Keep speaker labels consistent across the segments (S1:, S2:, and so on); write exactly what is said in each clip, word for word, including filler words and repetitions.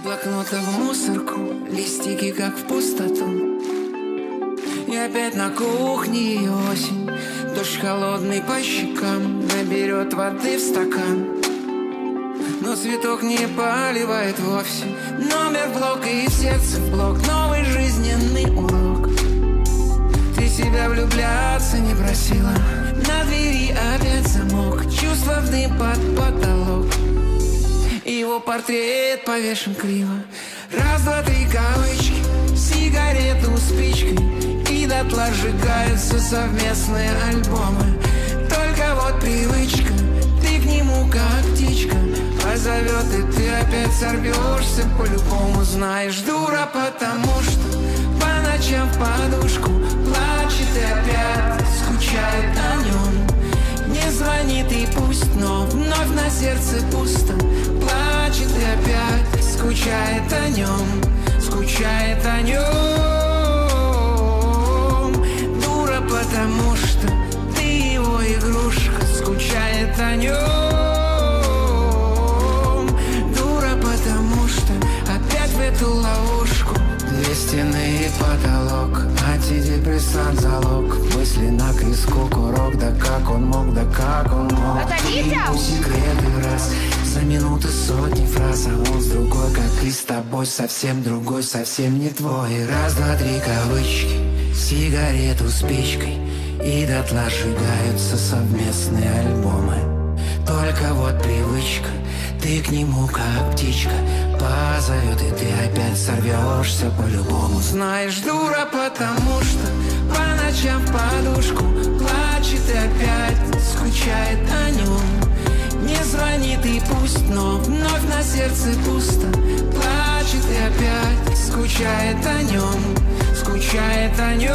S1: блокнота в мусорку, листики как в пустоту. И опять на кухне ее осень, дождь холодный по щекам, наберет воды в стакан. Но цветок не поливает вовсе. Номер блока и в сердце в блок, новый жизненный урок. Ты себя влюбляться не просила, на двери опять замок, чувства в дым под потолок. Его портрет повешен криво. Раз, два, три кавычки, сигарету спичкой, и дотла сжигаются совместные альбомы. Только вот привычка, ты к нему как птичка, позовет, и ты опять сорвешься по-любому. Знаешь, дура, потому что по ночам в подушку плачет и опять скучает о нем. Не звонит и пусть, но вновь на сердце пусто, плачет и опять скучает о нем, скучает о нем. Дура, потому что ты его игрушка, скучает о нем. Дура, потому что опять в эту ловушку. Две стены и потолок, антидепрессант залог, мысли на криску курок. Да как он мог, да как он мог.
S2: Это Витя?
S1: Секреты раз, за минуты сотни фраз, а он с другой, как и с тобой, совсем другой, совсем не твой. Раз, два, три кавычки, сигарету спичкой, и дотла сжигаются совместные альбомы. Только вот привычка, ты к нему как птичка, позовет, и ты опять сорвешься по-любому. Знаешь, дура, потому что по ночам в подушку плачет и опять скучает о нем. Не звонит и пусть, но вновь на сердце пусто, плачет и опять скучает о нем, скучает о нем.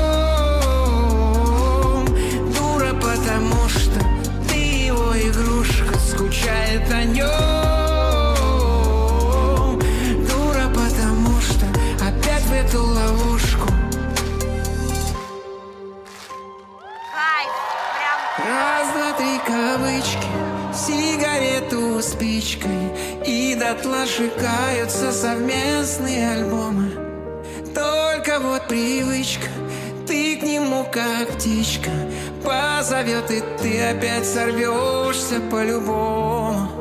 S1: Дура, потому что ты его игрушка, скучает о нем. Дура, потому что опять в эту ловушку.
S2: Кайф, прям.
S1: Раз, два, три кавычки, сигарету спичкой, и дотла сжигаются совместные альбомы. Только вот привычка, ты к нему как птичка, позовет, и ты опять сорвешься по-любому.